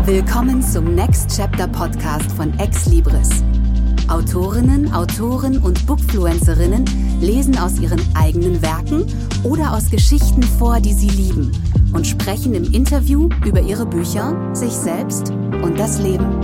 Willkommen zum Next Chapter Podcast von Ex Libris. Autorinnen, Autoren und Bookfluencerinnen lesen aus ihren eigenen Werken oder aus Geschichten vor, die sie lieben und sprechen im Interview über ihre Bücher, sich selbst und das Leben.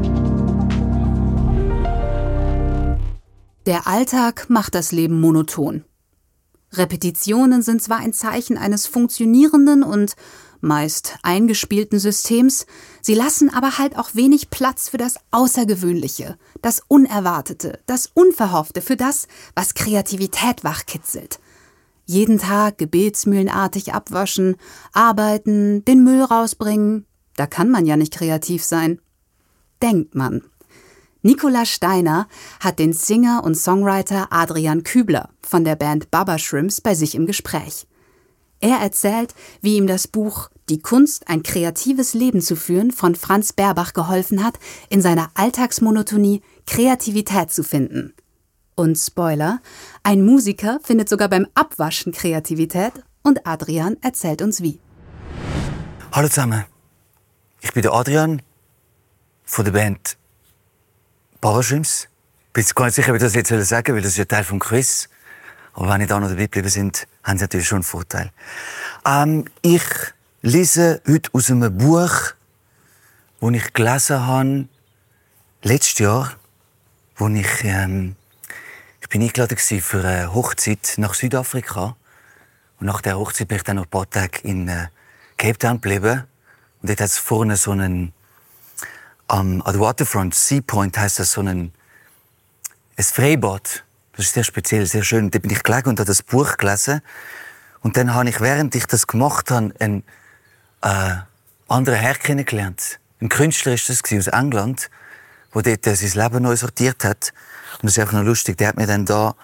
Der Alltag macht das Leben monoton. Repetitionen sind zwar ein Zeichen eines funktionierenden und meist eingespielten Systems, sie lassen aber halt auch wenig Platz für das Außergewöhnliche, das Unerwartete, das Unverhoffte, für das, was Kreativität wachkitzelt. Jeden Tag gebetsmühlenartig abwaschen, arbeiten, den Müll rausbringen, da kann man ja nicht kreativ sein. Denkt man. Nicola Steiner hat den Singer und Songwriter Adrian Kübler von der Band Baba Shrimps bei sich im Gespräch. Er erzählt, wie ihm das Buch »Die Kunst, ein kreatives Leben zu führen« von Franz Berbach geholfen hat, in seiner Alltagsmonotonie Kreativität zu finden. Und Spoiler, ein Musiker findet sogar beim Abwaschen Kreativität und Adrian erzählt uns wie. Hallo zusammen, ich bin der Adrian von der Band Baba Shrimps. Ich bin gar nicht sicher, wie ich das jetzt sagen soll, weil das ist ja Teil des Quiz. Aber wenn ich da noch dabei geblieben sind, haben sie natürlich schon einen Vorteil. Ich lese heute aus einem Buch, das ich gelesen habe, letztes Jahr, wo ich bin eingeladen war für eine Hochzeit nach Südafrika. Und nach der Hochzeit bin ich dann noch ein paar Tage in Cape Town geblieben. Und dort hat es vorne so einen, an der Waterfront, Sea Point heisst das, so ein Freibad. Das ist sehr speziell, sehr schön. Da bin ich gelegen und habe das Buch gelesen. Und dann habe ich, während ich das gemacht habe, einen anderen Herr kennengelernt. Ein Künstler war das aus England, der dort sein Leben neu sortiert hat. Und das ist einfach noch lustig. Der hat mir dann da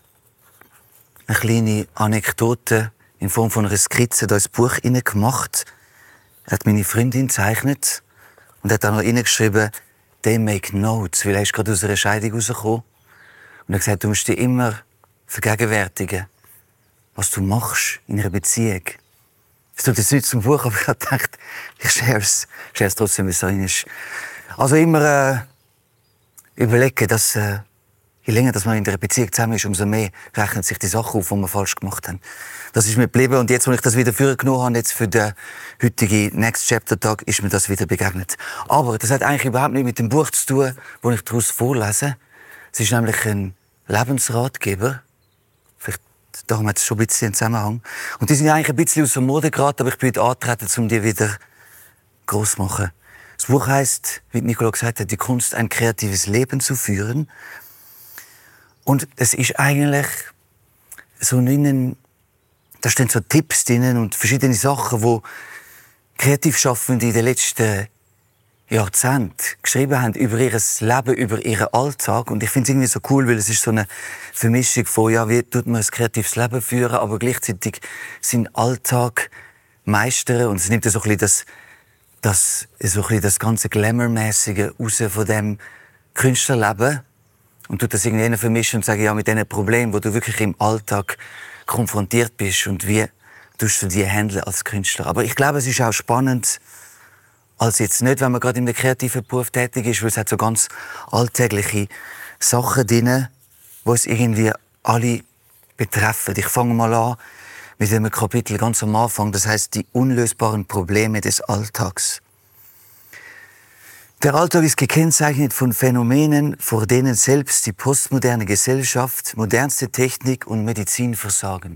eine kleine Anekdote in Form von einer Skizze da ins Buch gemacht. Er hat meine Freundin gezeichnet und hat dann noch geschrieben, «They make notes», weil er ist gerade aus einer Scheidung rausgekommen. Und er hat gesagt, du musst dir immer vergegenwärtigen, was du machst in einer Beziehung. Es tut jetzt nicht zum Buch, aber ich habe gedacht, ich share es trotzdem, wie es drin ist. Also immer überlegen, dass je länger dass man in einer Beziehung zusammen ist, umso mehr rechnen sich die Sachen auf, die wir falsch gemacht haben. Das ist mir geblieben und jetzt, als ich das wieder vorgenommen habe, jetzt für den heutigen Next Chapter Tag, ist mir das wieder begegnet. Aber das hat eigentlich überhaupt nicht mit dem Buch zu tun, das ich daraus vorlese. Es ist nämlich ein Lebensratgeber. Vielleicht darum hat es schon ein bisschen einen Zusammenhang. Und die sind eigentlich ein bisschen aus der Mode geraten, aber ich bin heute angetreten, um die wieder gross zu machen. Das Buch heisst, wie Nicola gesagt hat, «Die Kunst, ein kreatives Leben zu führen». Und es ist eigentlich so da stehen so Tipps drin und verschiedene Sachen, die Kreativschaffende in den letzten Jahrzehnten geschrieben haben über ihr Leben, über ihren Alltag. Und ich finde es irgendwie so cool, weil es ist so eine Vermischung von, ja, wie tut man ein kreatives Leben führen, aber gleichzeitig seinen Alltag meistern. Und es nimmt so ein bisschen das ganze Glamour-mäßige raus von dem Künstlerleben und tut das irgendwie vermischen und sagen, ja, mit diesen Problemen, wo du wirklich im Alltag konfrontiert bist und wie tust du die handeln als Künstler. Aber ich glaube, es ist auch spannend, als jetzt nicht, wenn man gerade in einem kreativen Beruf tätig ist, weil es hat so ganz alltägliche Sachen drin, die es irgendwie alle betreffen. Ich fange mal an mit einem Kapitel ganz am Anfang, das heißt die unlösbaren Probleme des Alltags. Der Alltag ist gekennzeichnet von Phänomenen, vor denen selbst die postmoderne Gesellschaft, modernste Technik und Medizin versagen.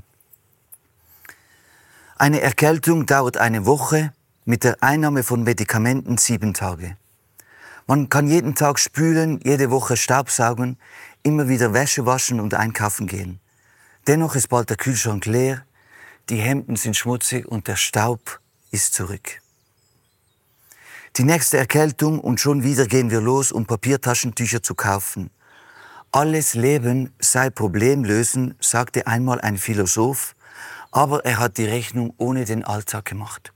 Eine Erkältung dauert eine Woche, mit der Einnahme von Medikamenten 7 Tage. Man kann jeden Tag spülen, jede Woche Staubsaugen, immer wieder Wäsche waschen und einkaufen gehen. Dennoch ist bald der Kühlschrank leer, die Hemden sind schmutzig und der Staub ist zurück. Die nächste Erkältung und schon wieder gehen wir los, um Papiertaschentücher zu kaufen. Alles Leben sei Problemlösen, sagte einmal ein Philosoph, aber er hat die Rechnung ohne den Alltag gemacht.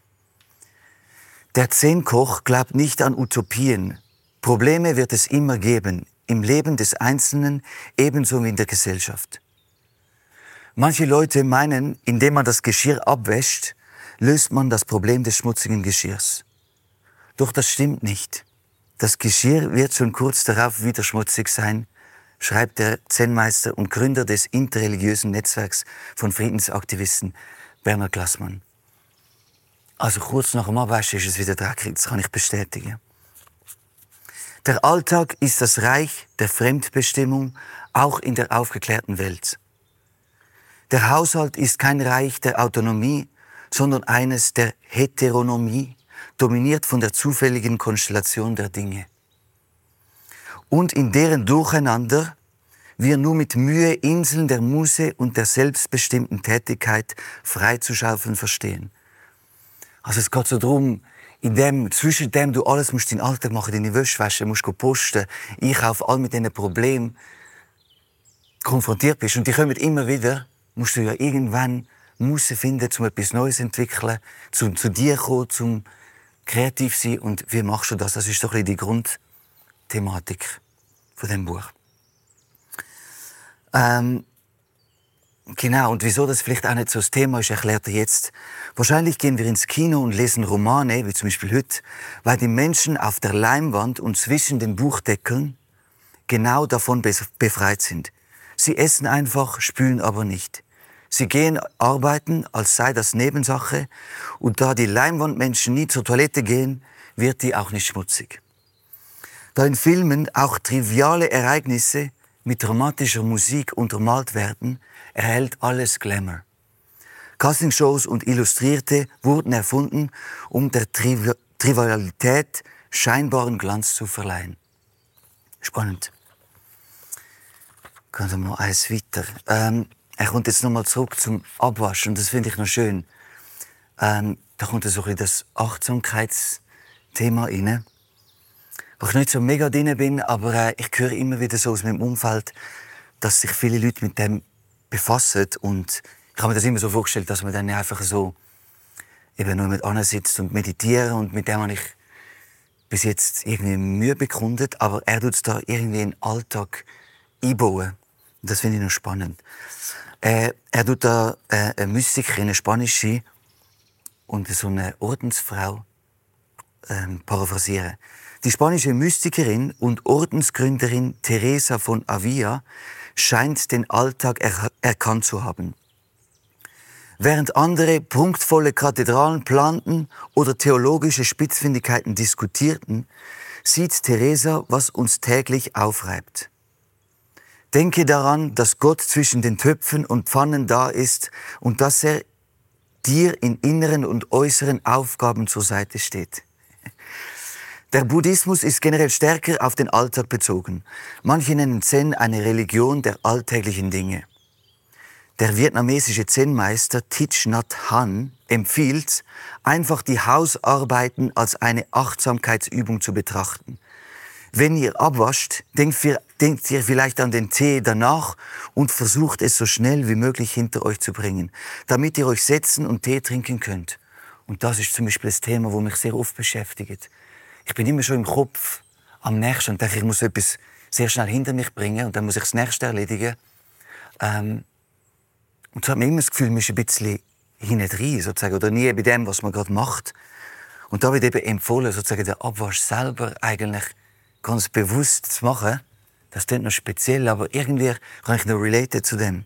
Der Zen-Koch glaubt nicht an Utopien. Probleme wird es immer geben, im Leben des Einzelnen ebenso wie in der Gesellschaft. Manche Leute meinen, indem man das Geschirr abwäscht, löst man das Problem des schmutzigen Geschirrs. Doch das stimmt nicht. Das Geschirr wird schon kurz darauf wieder schmutzig sein, schreibt der Zen-Meister und Gründer des interreligiösen Netzwerks von Friedensaktivisten Bernhard Glassmann. Also kurz nach dem Abwaschen ist es wieder dreckig, das kann ich bestätigen. Der Alltag ist das Reich der Fremdbestimmung, auch in der aufgeklärten Welt. Der Haushalt ist kein Reich der Autonomie, sondern eines der Heteronomie, dominiert von der zufälligen Konstellation der Dinge. Und in deren Durcheinander wir nur mit Mühe Inseln der Muße und der selbstbestimmten Tätigkeit freizuschaufeln verstehen. Also es geht so darum, zwischen dem du alles musst, deinen Alltag machen, deine Wäsche waschen, musst posten, einkaufen, all mit diesen Problemen konfrontiert bist. Und die kommen immer wieder, musst du ja irgendwann Muße finden, um etwas Neues zu entwickeln, zu dir kommen, zum kreativ sein. Und wie machst du das? Das ist doch die Grundthematik von dem Buch. Genau, und wieso das vielleicht auch nicht so das Thema ist, erklärt er jetzt. Wahrscheinlich gehen wir ins Kino und lesen Romane, wie zum Beispiel heute, weil die Menschen auf der Leinwand und zwischen den Buchdeckeln genau davon befreit sind. Sie essen einfach, spülen aber nicht. Sie gehen arbeiten, als sei das Nebensache, und da die Leinwandmenschen nie zur Toilette gehen, wird die auch nicht schmutzig. Da in Filmen auch triviale Ereignisse mit dramatischer Musik untermalt werden, erhält alles Glamour. Castingshows und Illustrierte wurden erfunden, um der Trivialität scheinbaren Glanz zu verleihen. Spannend. Gehen wir mal eins weiter. Er kommt jetzt nochmal zurück zum Abwaschen, und das finde ich noch schön. Da kommt so ein bisschen das Achtsamkeitsthema rein. Wo ich nicht so mega drin bin, aber ich höre immer wieder so aus meinem Umfeld, dass sich viele Leute mit dem befassen. Und ich habe mir das immer so vorgestellt, dass man dann einfach so eben nur mit sitzt und meditiert. Und mit dem habe ich bis jetzt irgendwie Mühe bekundet. Aber er tut es da irgendwie in den Alltag einbauen. Und das finde ich noch spannend. Er tut da eine Mystikerin, eine spanische, und so eine Ordensfrau paraphrasieren. Die spanische Mystikerin und Ordensgründerin Teresa von Avila scheint den Alltag erkannt zu haben. Während andere prunkvolle Kathedralen planten oder theologische Spitzfindigkeiten diskutierten, sieht Teresa, was uns täglich aufreibt. Denke daran, dass Gott zwischen den Töpfen und Pfannen da ist und dass er dir in inneren und äußeren Aufgaben zur Seite steht. Der Buddhismus ist generell stärker auf den Alltag bezogen. Manche nennen Zen eine Religion der alltäglichen Dinge. Der vietnamesische Zen-Meister Thich Nhat Hanh empfiehlt, einfach die Hausarbeiten als eine Achtsamkeitsübung zu betrachten. Wenn ihr abwascht, denkt ihr vielleicht an den Tee danach und versucht es so schnell wie möglich hinter euch zu bringen, damit ihr euch setzen und Tee trinken könnt. Und das ist zum Beispiel das Thema, das mich sehr oft beschäftigt. Ich bin immer schon im Kopf am nächsten und denke, ich muss etwas sehr schnell hinter mich bringen und dann muss ich das Nächste erledigen. Und so hat man immer das Gefühl, man ist ein bisschen hinein, sozusagen, oder nie bei dem, was man gerade macht. Und da wird eben empfohlen, sozusagen den Abwasch selber eigentlich ganz bewusst zu machen. Das klingt noch speziell, aber irgendwie kann ich noch relaten zu dem.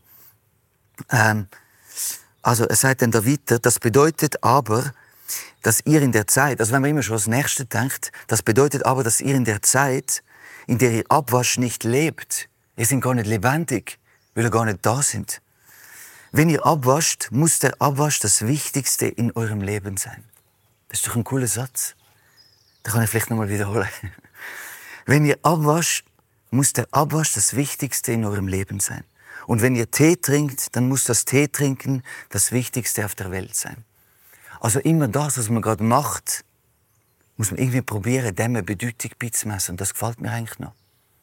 Also er sagt dann da weiter, das bedeutet aber, dass ihr in der Zeit, also wenn man immer schon das Nächste denkt, das bedeutet aber, dass ihr in der Zeit, in der ihr Abwasch nicht lebt, ihr seid gar nicht lebendig, weil ihr gar nicht da sind. Wenn ihr abwascht, muss der Abwasch das Wichtigste in eurem Leben sein. Das ist doch ein cooler Satz. Da kann ich vielleicht nochmal wiederholen. Wenn ihr abwascht, muss der Abwasch das Wichtigste in eurem Leben sein. Und wenn ihr Tee trinkt, dann muss das Teetrinken das Wichtigste auf der Welt sein. Also immer das, was man gerade macht, muss man irgendwie probieren, dem eine Bedeutung beizumessen. Und das gefällt mir eigentlich noch.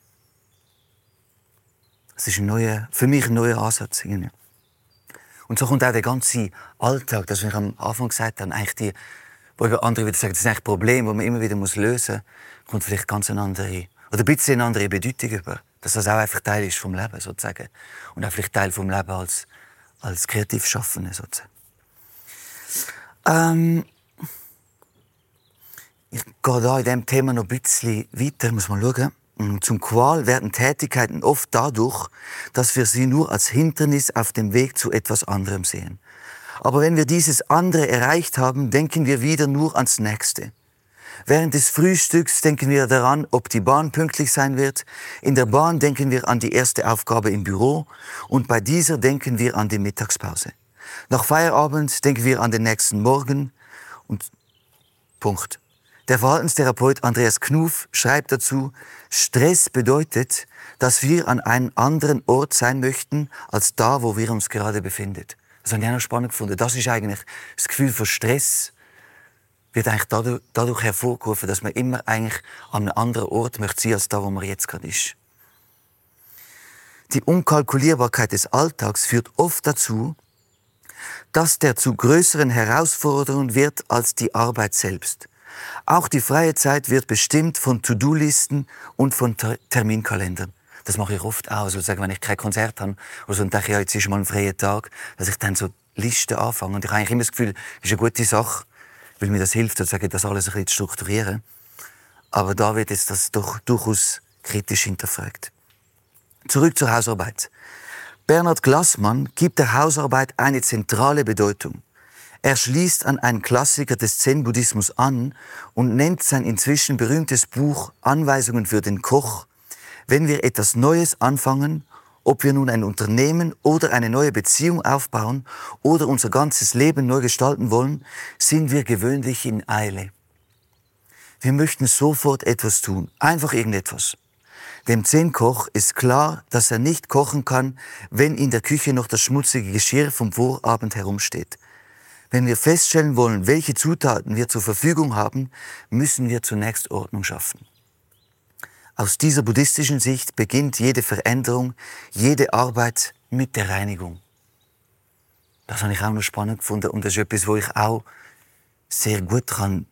Das ist für mich ein neuer Ansatz. Und so kommt auch der ganze Alltag, das, was ich am Anfang gesagt habe, eigentlich wo andere wieder sagen, das ist eigentlich ein Problem, das man immer wieder lösen muss, kommt vielleicht ganz eine andere, oder ein bisschen eine andere Bedeutung über. Dass das auch einfach Teil ist vom Leben, sozusagen. Und auch vielleicht Teil vom Leben als kreativ Schaffende, sozusagen. gehe da in diesem Thema noch ein bisschen weiter, muss man schauen. Zum Qual werden Tätigkeiten oft dadurch, dass wir sie nur als Hindernis auf dem Weg zu etwas anderem sehen. Aber wenn wir dieses andere erreicht haben, denken wir wieder nur ans Nächste. Während des Frühstücks denken wir daran, ob die Bahn pünktlich sein wird. In der Bahn denken wir an die erste Aufgabe im Büro. Und bei dieser denken wir an die Mittagspause. Nach Feierabend denken wir an den nächsten Morgen. Und Punkt. Der Verhaltenstherapeut Andreas Knuff schreibt dazu, Stress bedeutet, dass wir an einem anderen Ort sein möchten, als da, wo wir uns gerade befinden. Das habe ich auch noch spannend gefunden. Das ist eigentlich das Gefühl von Stress, wird eigentlich dadurch hervorgerufen, dass man immer eigentlich an einem anderen Ort möchte sein, als da, wo man jetzt gerade ist. Die Unkalkulierbarkeit des Alltags führt oft dazu, dass der zu größeren Herausforderungen wird als die Arbeit selbst. Auch die freie Zeit wird bestimmt von To-Do-Listen und von Terminkalendern. Das mache ich oft auch. Also sagen, wenn ich kein Konzert habe oder so, und denke, ja, jetzt ist mal ein freier Tag, dass ich dann so Listen anfange. Und ich habe eigentlich immer das Gefühl, das ist eine gute Sache, weil mir das hilft, sozusagen, das alles ein bisschen zu strukturieren. Aber da wird jetzt das doch durchaus kritisch hinterfragt. Zurück zur Hausarbeit. Bernhard Glassmann gibt der Hausarbeit eine zentrale Bedeutung. Er schließt an einen Klassiker des Zen-Buddhismus an und nennt sein inzwischen berühmtes Buch Anweisungen für den Koch. Wenn wir etwas Neues anfangen, ob wir nun ein Unternehmen oder eine neue Beziehung aufbauen oder unser ganzes Leben neu gestalten wollen, sind wir gewöhnlich in Eile. Wir möchten sofort etwas tun, einfach irgendetwas. Dem Zen-Koch ist klar, dass er nicht kochen kann, wenn in der Küche noch das schmutzige Geschirr vom Vorabend herumsteht. Wenn wir feststellen wollen, welche Zutaten wir zur Verfügung haben, müssen wir zunächst Ordnung schaffen. Aus dieser buddhistischen Sicht beginnt jede Veränderung, jede Arbeit mit der Reinigung. Das habe ich auch noch spannend gefunden und das ist etwas, wo ich auch sehr gut kann,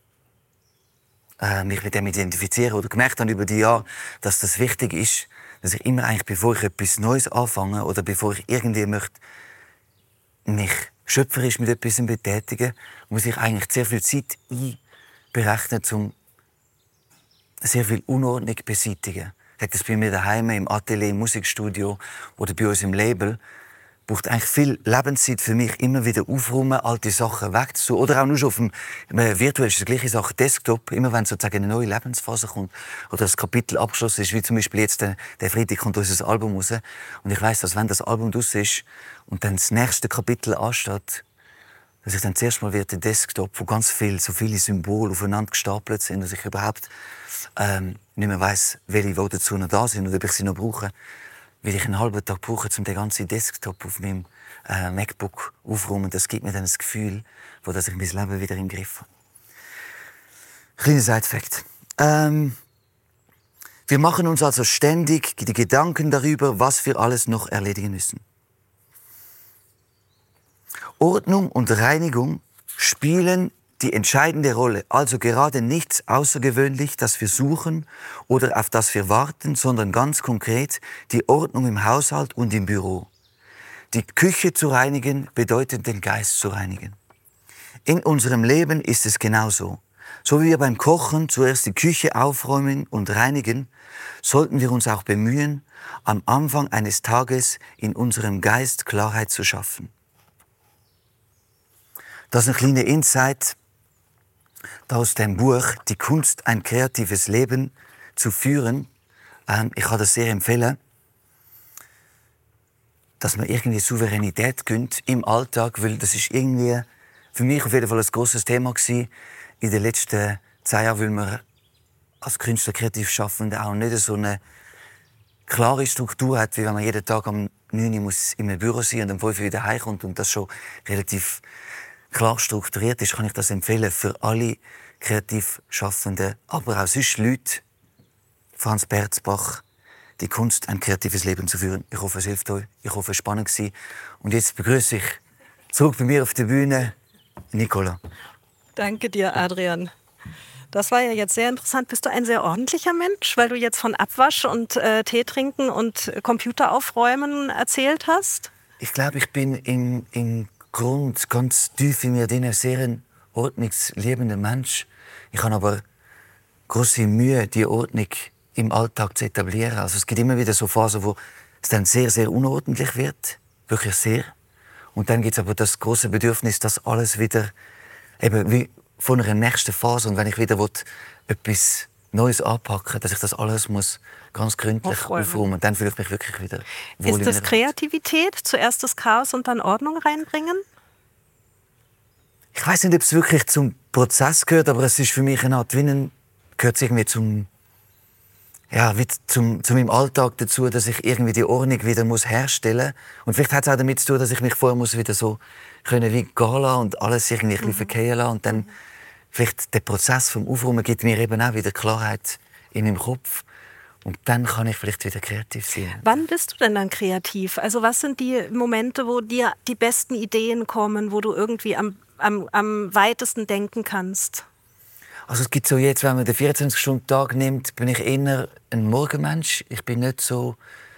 mich mit dem identifizieren oder gemerkt habe über die Jahre, dass das wichtig ist, dass ich immer eigentlich, bevor ich etwas Neues anfange oder bevor ich irgendwie möchte, mich schöpferisch mit etwas betätigen, muss ich eigentlich sehr viel Zeit einberechnen, um sehr viel Unordnung beseitigen. Ich sage das bei mir daheim, im Atelier, im Musikstudio oder bei uns im Label. Braucht eigentlich viel Lebenszeit für mich, immer wieder aufräumen, alte Sachen wegzutun. Oder auch nur schon auf dem virtuell ist die gleiche Sache, Desktop. Immer wenn sozusagen eine neue Lebensphase kommt oder das Kapitel abgeschlossen ist, wie zum Beispiel jetzt der Freitag kommt unser Album raus. Und ich weiss, dass wenn das Album raus ist und dann das nächste Kapitel ansteht, dass ich dann zuerst mal den Desktop, wo ganz so viele Symbole aufeinander gestapelt sind, dass ich überhaupt nicht mehr weiss, welche dazu noch da sind oder ob ich sie noch brauche. Weil ich einen halben Tag brauche, um den ganzen Desktop auf meinem MacBook aufzuräumen. Das gibt mir dann das Gefühl, dass ich mein Leben wieder im Griff habe. Kleiner Side-Fact. Wir machen uns also ständig die Gedanken darüber, was wir alles noch erledigen müssen. Ordnung und Reinigung spielen die entscheidende Rolle, also gerade nichts außergewöhnlich, das wir suchen oder auf das wir warten, sondern ganz konkret die Ordnung im Haushalt und im Büro. Die Küche zu reinigen bedeutet, den Geist zu reinigen. In unserem Leben ist es genauso. So wie wir beim Kochen zuerst die Küche aufräumen und reinigen, sollten wir uns auch bemühen, am Anfang eines Tages in unserem Geist Klarheit zu schaffen. Das ist ein kleiner Insight aus dem Buch «Die Kunst, ein kreatives Leben zu führen». Ich kann das sehr empfehlen, dass man irgendwie Souveränität gönnt im Alltag, weil das ist irgendwie für mich auf jeden Fall ein grosses Thema gewesen in den letzten 10 Jahren, weil man als Künstler, kreativ Schaffender auch nicht so eine klare Struktur hat, wie wenn man jeden Tag um 9 Uhr muss in einem Büro sein und um 5 Uhr wieder heimkommt und das schon relativ klar strukturiert ist, kann ich das empfehlen für alle kreativ Schaffenden, aber auch sonst Leute. Franz Berzbach, «Die Kunst, ein kreatives Leben zu führen». Ich hoffe, es hilft euch. Ich hoffe, es war spannend war. Und jetzt begrüße ich zurück bei mir auf der Bühne Nicola. Danke dir, Adrian. Das war ja jetzt sehr interessant. Bist du ein sehr ordentlicher Mensch, weil du jetzt von Abwasch und Tee trinken und Computer aufräumen erzählt hast? Ich glaube, ich bin im Grund ganz tief in mir drin ein sehr ordnungsliebender Mensch. Ich habe aber grosse Mühe, die Ordnung im Alltag zu etablieren. Also es gibt immer wieder so Phasen, wo es dann sehr, sehr unordentlich wird. Wirklich sehr. Und dann gibt es aber das große Bedürfnis, dass alles wieder eben wie von einer nächsten Phase, und wenn ich wieder etwas Neues anpacken will, dass ich das alles muss ganz gründlich aufräumen und dann fühle ich mich wirklich wieder wohl. Ist das Kreativität? Zuerst das Chaos und dann Ordnung reinbringen? Ich weiß nicht, ob es wirklich zum Prozess gehört, aber es ist für mich eine Art, gehört es irgendwie zum meinem Alltag dazu, dass ich irgendwie die Ordnung wieder herstellen muss. Und vielleicht hat es auch damit zu tun, dass ich mich vorher wieder so können wie gehen lassen und alles irgendwie ein bisschen verkehren lassen. Und dann vielleicht der Prozess vom Aufräumen gibt mir eben auch wieder Klarheit in meinem Kopf. Und dann kann ich vielleicht wieder kreativ sein. Wann bist du denn dann kreativ? Also was sind die Momente, wo dir die besten Ideen kommen, wo du irgendwie am weitesten denken kannst? Also es gibt so jetzt, wenn man den 24-Stunden-Tag nimmt, bin ich eher ein Morgenmensch. Ich bin nicht so...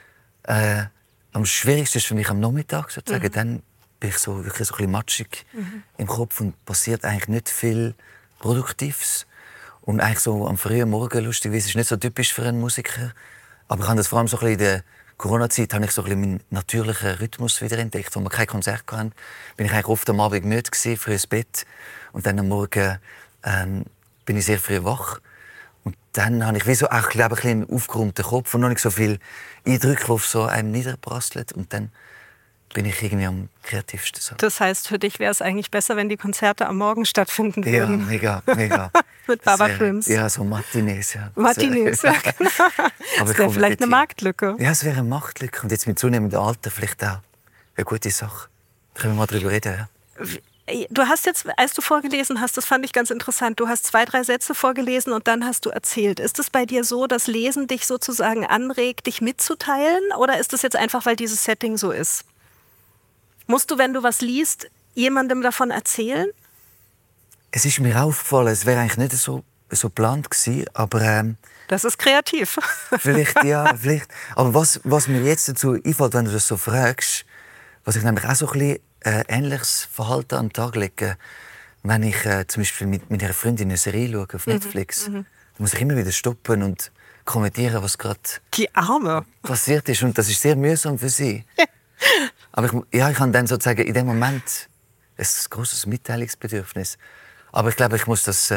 am schwierigsten ist für mich am Nachmittag, sozusagen. Dann bin ich so, wirklich so ein bisschen matschig im Kopf und passiert eigentlich nicht viel Produktives. Und eigentlich so am frühen Morgen, lustigerweise, ist nicht so typisch für einen Musiker. Aber ich habe das vor allem so ein bisschen in der Corona-Zeit habe ich so ein bisschen meinen natürlichen Rhythmus wieder entdeckt. Als wir kein Konzert hatten, bin ich eigentlich oft am Abend müde gewesen, früh ins Bett. Und dann am Morgen bin ich sehr früh wach. Und dann habe ich wie so auch, glaube ich, einen aufgeräumten Kopf und noch nicht so viele Eindrücke, die auf so einem niederprasseln. Und dann bin ich irgendwie am kreativsten. So. Das heißt, für dich wäre es eigentlich besser, wenn die Konzerte am Morgen stattfinden würden? Ja, mega, mega. Mit Baba Prims. Ja, so Matinees. Ja. Matinees, ja, genau. Das wäre vielleicht eine Marktlücke. Ja, es wäre eine Marktlücke. Und jetzt mit zunehmendem Alter vielleicht auch eine gute Sache. Da können wir mal drüber reden. Ja. Du hast jetzt, als du vorgelesen hast, das fand ich ganz interessant, du hast 2, 3 Sätze vorgelesen und dann hast du erzählt. Ist es bei dir so, dass Lesen dich sozusagen anregt, dich mitzuteilen? Oder ist es jetzt einfach, weil dieses Setting so ist? Musst du, wenn du was liest, jemandem davon erzählen? Es ist mir aufgefallen, es wäre eigentlich nicht so geplant gewesen, aber... das ist kreativ. Vielleicht, ja, vielleicht. Aber was mir jetzt dazu einfällt, wenn du das so fragst, was ich nämlich auch so ein bisschen ähnliches Verhalten an den Tag lege, wenn ich zum Beispiel mit einer Freundin eine Serie schaue auf Netflix, dann muss ich immer wieder stoppen und kommentieren, was gerade passiert ist. Und das ist sehr mühsam für sie. Aber ich habe dann sozusagen in dem Moment ein grosses Mitteilungsbedürfnis. Aber ich glaube, ich muss das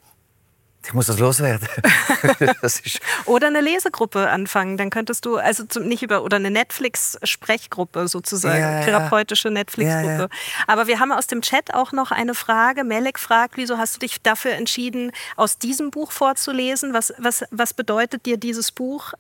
loswerden. Das ist oder eine Lesegruppe anfangen. Dann könntest du, also oder eine Netflix-Sprechgruppe sozusagen, therapeutische Netflix-Gruppe. Ja. Aber wir haben aus dem Chat auch noch eine Frage. Melek fragt, wieso hast du dich dafür entschieden, aus diesem Buch vorzulesen? Was bedeutet dir dieses Buch?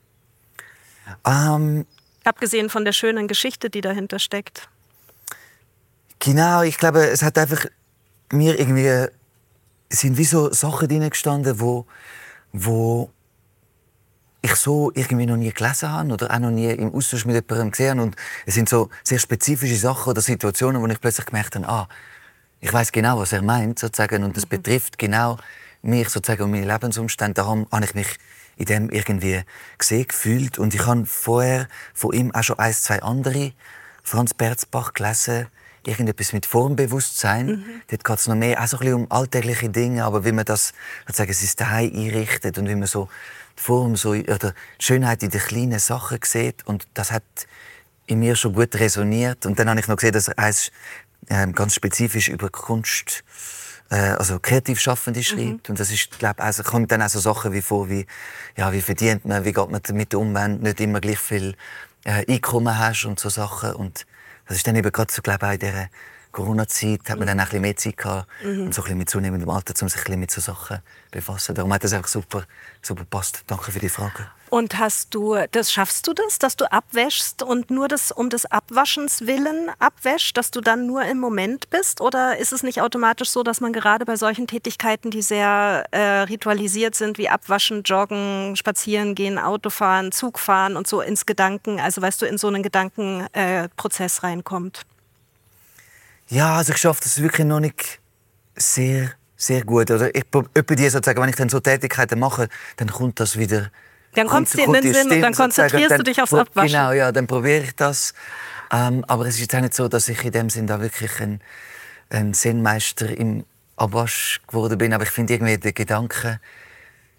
Abgesehen von der schönen Geschichte, die dahinter steckt. Genau, ich glaube, es hat einfach mir irgendwie... Es sind wie so Sachen drin gestanden, wo ich so irgendwie noch nie gelesen habe oder auch noch nie im Austausch mit jemandem gesehen habe. Und es sind so sehr spezifische Sachen oder Situationen, wo ich plötzlich gemerkt habe, ich weiß genau, was er meint, sozusagen, und das betrifft genau mich sozusagen und meine Lebensumstände. Darum habe ich mich in dem irgendwie gesehen, gefühlt. Und ich habe vorher von ihm auch schon 1, 2 andere Franz Berzbach gelesen, irgendetwas mit Formbewusstsein. Dort geht es noch mehr auch so ein bisschen um alltägliche Dinge, aber wie man das sozusagen sein Daheim einrichtet und wie man so die Form oder die Schönheit in den kleinen Sachen sieht. Und das hat in mir schon gut resoniert. Und dann habe ich noch gesehen, dass er eins ganz spezifisch über Kunst, also kreativ Schaffende schreibt. Und das ist, glaube ich, also kommt dann auch so Sachen wie vor, wie verdient man, wie geht man damit um, wenn du nicht immer gleich viel Einkommen hast und so Sachen. Und das ist dann eben gerade so, glaube ich, auch in dieser Corona-Zeit hat man dann auch ein bisschen mehr Zeit gehabt und so ein bisschen mit zunehmendem Alter, um sich ein bisschen mit so Sachen zu befassen. Darum hat das einfach super gepasst. Danke für die Frage. Und schaffst du das, dass du abwäschst und nur um des Abwaschens willen abwäschst, dass du dann nur im Moment bist? Oder ist es nicht automatisch so, dass man gerade bei solchen Tätigkeiten, die sehr ritualisiert sind, wie Abwaschen, Joggen, Spazieren gehen, Autofahren, Zugfahren und so ins Gedanken, also weißt du, in so einen Gedankenprozess reinkommt? Ja, also ich schaffe das wirklich noch nicht sehr, sehr gut. Oder sozusagen, wenn ich dann so Tätigkeiten mache, dann kommt das wieder. Dann kommt es dir in den Sinn und dann konzentrierst du dich aufs Abwaschen. Genau, ja, dann probiere ich das. Aber es ist jetzt auch nicht so, dass ich in dem Sinn da wirklich ein Zen-Meister im Abwasch geworden bin. Aber ich finde irgendwie den Gedanken,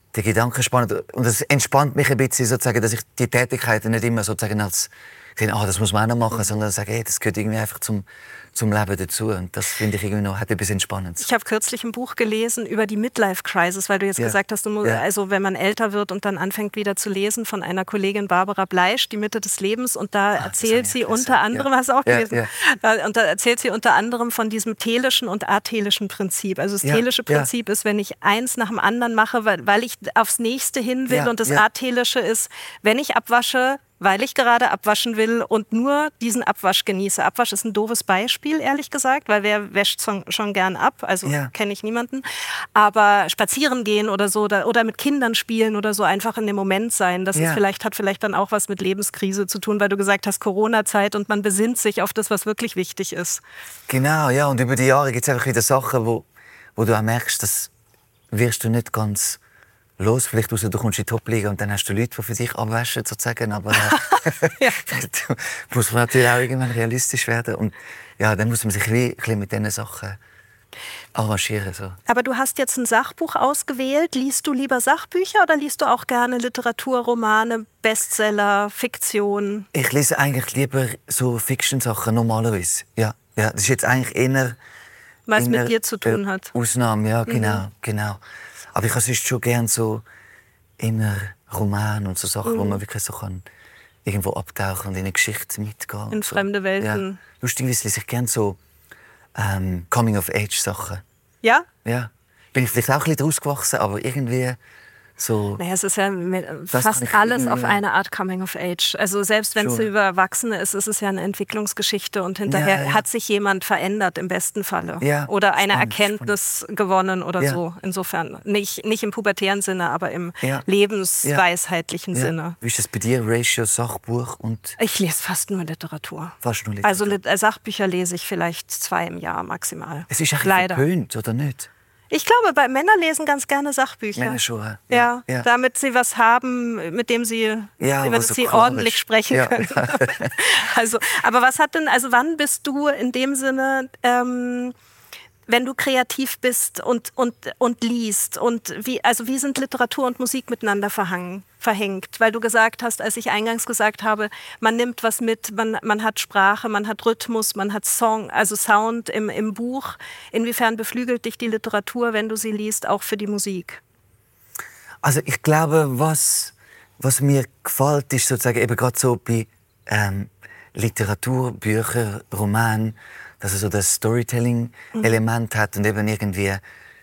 die Gedanken spannend. Und es entspannt mich ein bisschen, sozusagen, dass ich die Tätigkeiten nicht immer sozusagen als das muss man auch noch machen, sondern sage, hey, das gehört irgendwie einfach zum Leben dazu. Und das finde ich irgendwie noch, hat etwas Entspannendes. Ich habe kürzlich ein Buch gelesen über die Midlife-Crisis, weil du jetzt gesagt hast, also wenn man älter wird und dann anfängt wieder zu lesen, von einer Kollegin Barbara Bleisch, Die Mitte des Lebens. Und da erzählt sie unter anderem, hast du auch gelesen? Und da erzählt sie unter anderem von diesem telischen und atelischen Prinzip. Also das telische Prinzip ist, wenn ich eins nach dem anderen mache, weil ich aufs Nächste hin will. Und das atelische ist, wenn ich abwasche, weil ich gerade abwaschen will und nur diesen Abwasch genieße. Abwasch ist ein doofes Beispiel, ehrlich gesagt, weil wer wäscht schon gern ab, also kenne ich niemanden. Aber spazieren gehen oder so oder mit Kindern spielen oder so, einfach in dem Moment sein, das ist hat vielleicht dann auch was mit Lebenskrise zu tun, weil du gesagt hast, Corona-Zeit und man besinnt sich auf das, was wirklich wichtig ist. Genau, ja, und über die Jahre gibt es einfach wieder Sachen, wo du auch merkst, das wirst du nicht ganz los, vielleicht du kommst in die Top-Liga und dann hast du Leute, die für dich abwaschen, sozusagen, aber du musst natürlich auch irgendwann realistisch werden und ja, dann muss man sich ein bisschen mit diesen Sachen arrangieren. So. Aber du hast jetzt ein Sachbuch ausgewählt. Liest du lieber Sachbücher oder liest du auch gerne Literatur, Romane, Bestseller, Fiktion? Ich lese eigentlich lieber so Fiction-Sachen normalerweise. Ja, das ist jetzt eigentlich eher was mit dir zu tun hat. Ausnahme, ja, genau. Aber ich habe sonst schon gerne so immer Romane und so Sachen, wo man wirklich so kann irgendwo abtauchen und in eine Geschichte mitgehen. In fremde Welten. Ja. Lustigerweise lese ich gerne so Coming-of-Age-Sachen. Ja? Ja. Bin ich vielleicht auch ein bisschen daraus gewachsen, aber irgendwie so... Naja, es ist ja fast alles auf eine Art Coming of Age. Also selbst wenn es über Erwachsene ist, ist es ja eine Entwicklungsgeschichte und hinterher hat sich jemand verändert im besten Falle. Ja, oder eine Erkenntnis gewonnen oder so. Insofern nicht im pubertären Sinne, aber im lebensweisheitlichen Sinne. Wie ist das bei dir? Ratio, Sachbuch und... Ich lese fast nur Literatur. Fast nur Literatur? Also Sachbücher lese ich vielleicht 2 im Jahr maximal. Es ist eigentlich verpönt, oder nicht? Ich glaube, Männer lesen ganz gerne Sachbücher. Männer schon, ja. Damit sie was haben, mit dem sie, ordentlich sprechen können. Also, aber was hat denn, also wann bist du in dem Sinne, wenn du kreativ bist und liest und wie sind Literatur und Musik miteinander verhängt? Weil du gesagt hast, als ich eingangs gesagt habe, man nimmt was mit, man hat Sprache, man hat Rhythmus, man hat Sound im Buch. Inwiefern beflügelt dich die Literatur, wenn du sie liest, auch für die Musik? Also ich glaube, was mir gefällt, ist sozusagen eben gerade so bei Literatur, Bücher, Romanen, dass es so das Storytelling-Element hat und eben irgendwie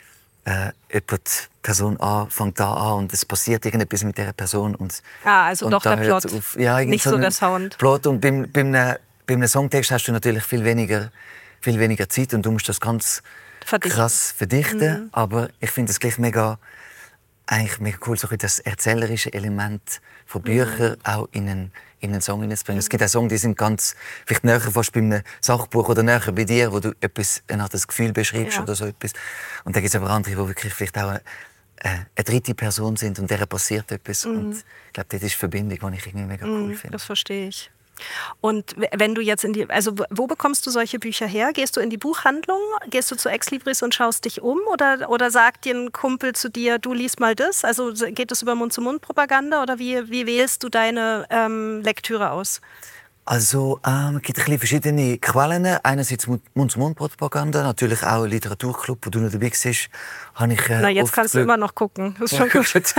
Person A fängt da an und es passiert irgendetwas mit dieser Person. Also und doch der Plot, nicht so der Sound. Plot. Und bei einem Songtext hast du natürlich viel weniger Zeit und du musst das ganz krass verdichten. Aber ich finde es gleich mega cool, so das erzählerische Element von Büchern auch in einen Song hineinzubringen. Es gibt auch Songs, die sind ganz vielleicht näher fast bei einem Sachbuch oder näher bei dir, wo du das Gefühl beschreibst oder so etwas. Und dann gibt es aber andere, die wirklich vielleicht auch eine dritte Person sind und der passiert etwas. Und ich glaube, das ist die Verbindung, die ich irgendwie mega cool finde. Das verstehe ich. Und wenn du jetzt wo bekommst du solche Bücher her? Gehst du in die Buchhandlung? Gehst du zu Exlibris und schaust dich um? Oder sagt dir ein Kumpel zu dir, du liest mal das? Also geht es über Mund-zu-Mund-Propaganda oder wie wählst du deine Lektüre aus? Also es gibt verschiedene Quellen. Einerseits Mund-zu-Mund-Propaganda, natürlich auch Literaturclub, wo du noch dabei bist. Jetzt kannst du immer noch gucken. Das ist schon gut.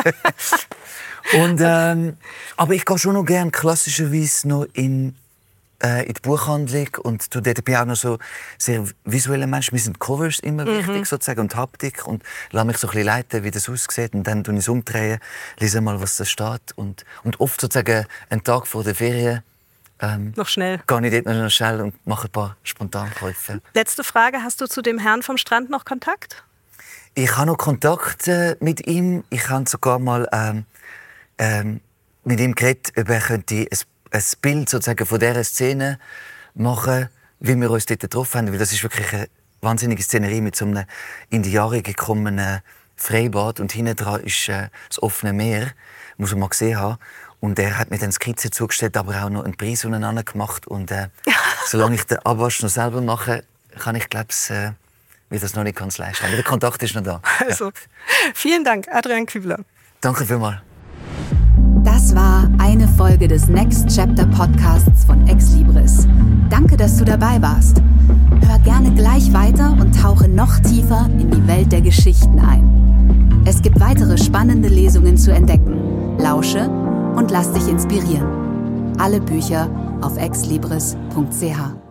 Und, aber ich gehe schon noch gerne klassischerweise noch in die Buchhandlung und dort bin ich auch noch so sehr visuelle Mensch. Mir sind Covers immer wichtig sozusagen und Haptik und lasse mich so ein bisschen leiten, wie das aussieht und dann tue ich es umdrehen, lese mal, was da steht und oft sozusagen einen Tag vor der Ferien noch schnell. Gehe ich dort noch schnell und mache ein paar Spontankäufe. Letzte Frage, hast du zu dem Herrn vom Strand noch Kontakt? Ich habe noch Kontakt mit ihm. Ich habe sogar mal mit ihm geredet, ob er könnte ein Bild sozusagen von dieser Szene machen, wie wir uns dort getroffen haben. Weil das ist wirklich eine wahnsinnige Szenerie mit so einem in die Jahre gekommenen Freibad. Und hinten dran ist das offene Meer, muss man mal gesehen haben. Und er hat mir dann Skizze zugestellt, aber auch noch einen Preis untereinander gemacht. Und solange ich den Abwasch noch selber mache, kann ich, glaube ich, wie das noch nicht ganz leisten. Aber der Kontakt ist noch da. Also, vielen Dank, Adrian Kübler. Danke vielmals. Das war eine Folge des Next Chapter Podcasts von Exlibris. Danke, dass du dabei warst. Hör gerne gleich weiter und tauche noch tiefer in die Welt der Geschichten ein. Es gibt weitere spannende Lesungen zu entdecken. Lausche und lass dich inspirieren. Alle Bücher auf exlibris.ch.